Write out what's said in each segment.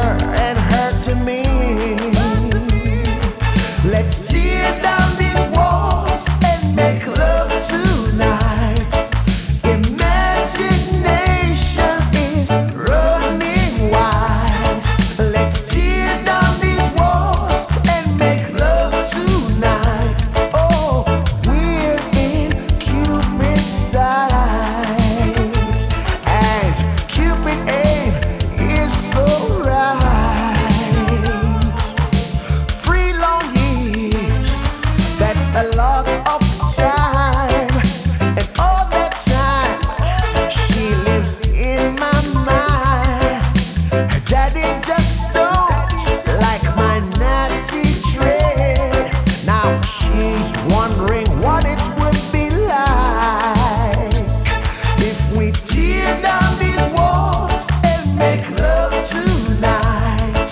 her and her to me. Let's tear down these walls and make love tonight. Imagination is running wild. Let's tear down these walls and make love tonight. Oh, we're in Cupid's sight, and Cupid aim is so right. 3 long years, that's a lot of time, and all that time she lives in my mind. Her daddy just don't like my natty trade. Now she's wondering what it would be like if we tear down these walls and make love tonight.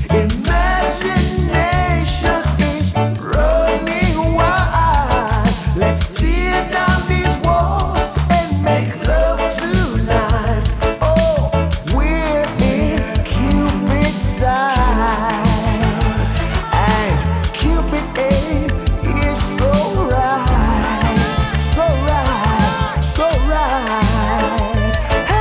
Imagination is running wild. Let's tear down these walls and make love tonight. Oh, we're in Cupid's sight, and Cupid aim is so right, so right, so right. Hey.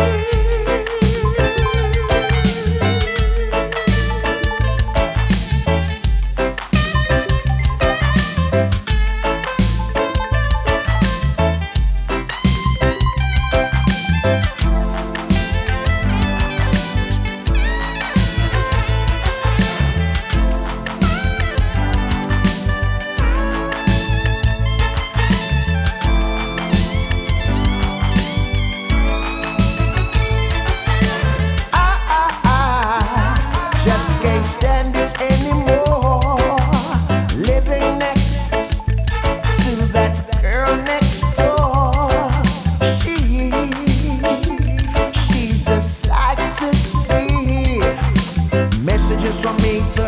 Just can't stand it anymore. Living next to that girl next door. She's a sight to see. Messages from me to